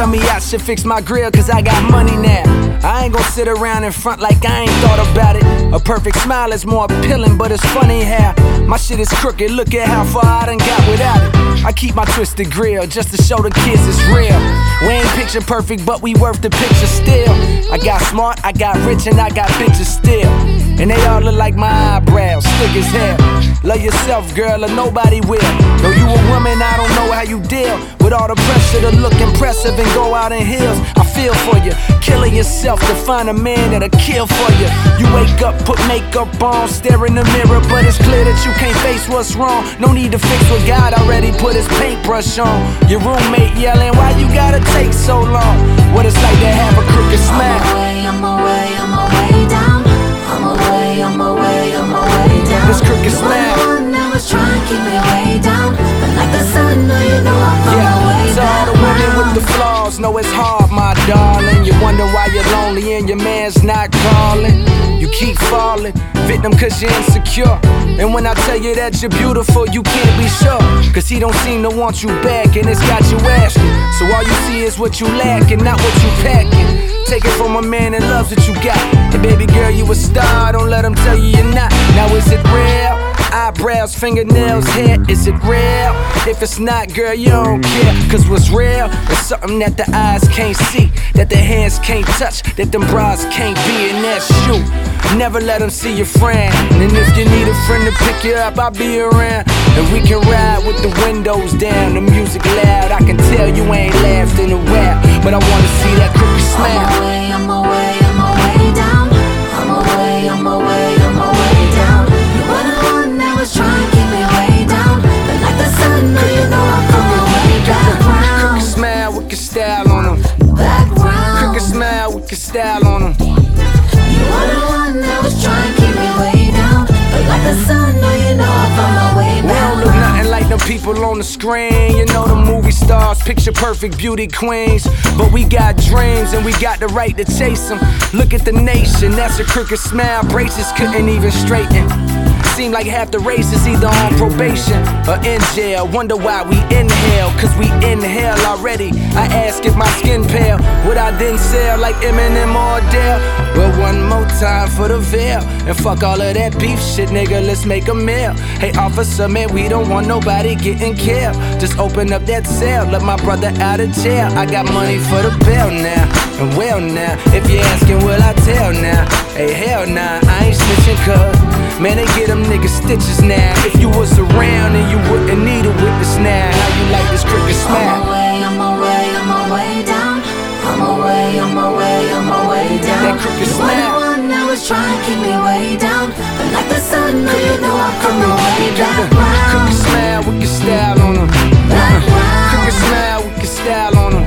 tell me I should fix my grill cause I got money now. I ain't gon' sit around in front like I ain't thought about it. A perfect smile is more appealing, but it's funny how my shit is crooked. Look at how far I done got without it. I keep my twisted grill just to show the kids it's real. We ain't picture perfect, but we worth the picture still. I got smart, I got rich, and I got bitches still. And they all look like my eyebrows, thick as hell. Love yourself, girl, or nobody will. Though you a woman, I don't know how you deal with all the pressure to look impressive and go out in heels. I feel for you, killing yourself to find a man that'll kill for you. You wake up, put makeup on, stare in the mirror, but it's clear that you can't face what's wrong. No need to fix what God already put his paintbrush on. Your roommate yelling, why you gotta take so long? What it's like to have a crooked smile. I'm away down. I'm away down. This crooked smile. You're the one that was trying to keep me way down, but like the sun, no, you know I'm on my way to all the women with the flaws, know it's hard, my darling. You wonder why you're lonely and your man's not calling. You keep falling, victim cause you're insecure. And when I tell you that you're beautiful, you can't be sure, cause he don't seem to want you back, and it's got you asking. So all you see is what you lack and not what you packing. Take it from a man that loves what you got. And baby girl, you a star, don't let him tell you you're not. Now is it real? Eyebrows, fingernails, hair, is it real? If it's not, girl, you don't care. Cause what's real is something that the eyes can't see, that the hands can't touch, that them bras can't be, and that's you. Never let them see your friend. And if you need a friend to pick you up, I'll be around. And we can ride with the windows down, the music loud. I can tell you ain't laughed in a while, but I wanna see that crooked smile. I'm away down. I'm away down. You were the one that was trying to keep me way down, but like the sun, no, you know I'm on my way back. Crooked smile with your style on them. Background. Crooked smile with your style on them. You were the one that was trying to keep me way down, but like the sun, no, you know I'm on my way back. We don't look nothing like them people on the screen. You know the movie stars, picture perfect beauty queens. But we got dreams and we got the right to chase them. Look at the nation, that's a crooked smile. Braces couldn't even straighten. Seem like half the race is either on probation or in jail. Wonder why we inhale, cause we inhale already. I ask if my skin pale, would I then sell like Eminem or Adele? Well, one more time for the veil, and fuck all of that beef shit, nigga, let's make a meal. Hey officer, man, we don't want nobody getting killed. Just open up that cell, let my brother out of jail. I got money for the bail now, and well now, if you're asking will I tell now? Hey hell nah, I ain't snitching cuz man, they get them niggas stitches now. If you was around and you wouldn't need a witness now. How you like this crooked smile? I'm away down. I'm away down. That crooked smile. You were the one that was trying to keep me way down, but like the sun, no, you know I'm on my way back. Crooked smile with your style on them. Crooked smile with your style on them.